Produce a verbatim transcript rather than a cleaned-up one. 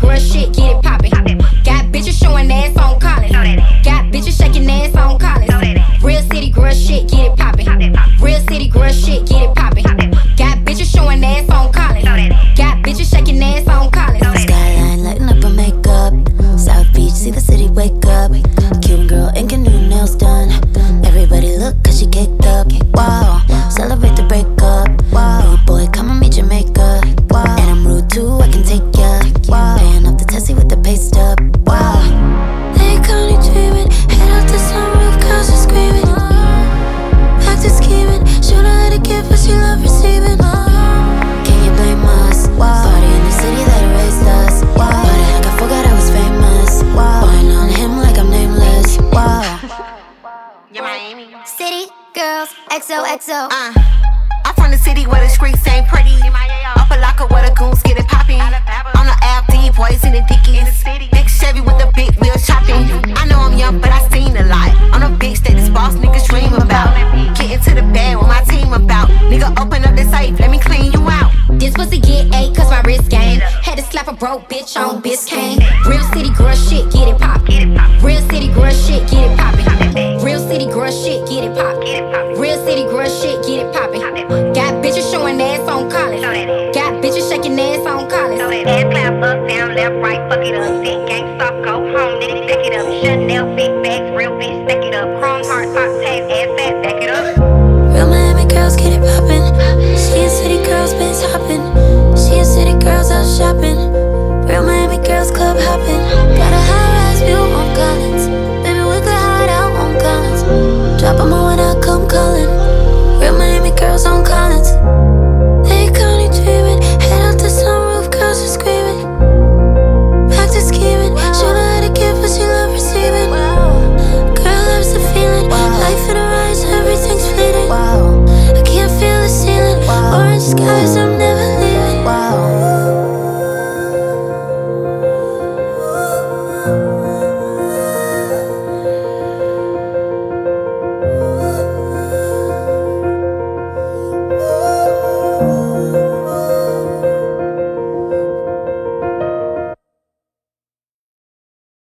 girl shit, get it poppin'. Got bitches showing ass on college. Got bitches shaking ass on college. Real city girl shit, get it poppin'. Real city girl shit, get it poppin'. Got bitches showing ass on college. Got bitches shaking ass on college. Skyline lighting up her makeup. South Beach, see the city wake up. Cuban girl ain't getting new nails done. Everybody look cause she caked up. Wow, celebrate the breakup. Wow, rude boy, come and meet Jamaica. Wow, and I'm rude too, I can take ya. Wow, paying up the Tessie with the pay stub. Wow, they call me dreaming. Head out the sunroof, cause she's screaming. Back to scheming. Should I let it give what she love receiving? Can you blame us? Wow, party in the city that erased us. Wow, party like I forgot I was famous. Wow, wine on him like I'm nameless. Wow. Yeah, Miami. City girls, X O X O. Uh, I'm from the city where the streets ain't pretty. Upper locker where the goons get it poppin'. On the Ave, D boys in the dickies. Big Chevy with the big wheels chopping. I know I'm young, but I seen a lot. On a big stage, this boss niggas dream about. Get into the bed with my team about. Nigga, open up the safe, let me clean you out. This pussy get eight cause my wrist game. Had to slap a broke bitch on Biscayne. Real city girl shit, get it poppin'. Real city girl shit, get it poppin'. Real city girl shit, get it poppin'. Real city girl shit, get it poppin'. Got bitches showing ass on college. Got bitches shaking ass on college. Head clap up, down, left, right, fuck it up. Big gang, soft, go home, nigga, pick it up. Chanel, big bags,